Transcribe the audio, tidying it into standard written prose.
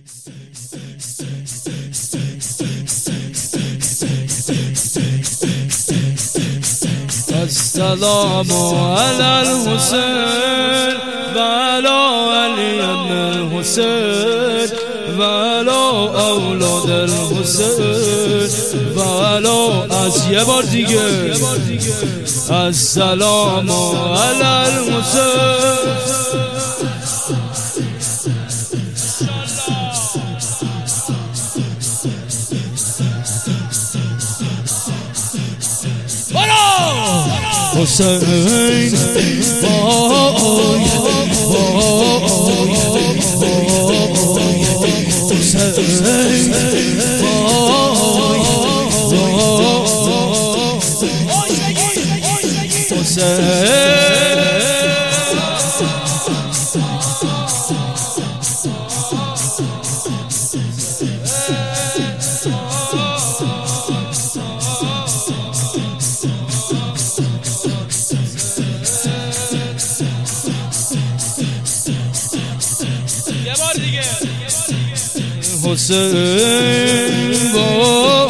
السلام على الحسين وعلى علي الحسين وعلى اولاد الحسین وعلى از یه بار دیگه السلام على الحسین. حسین وای حسین وای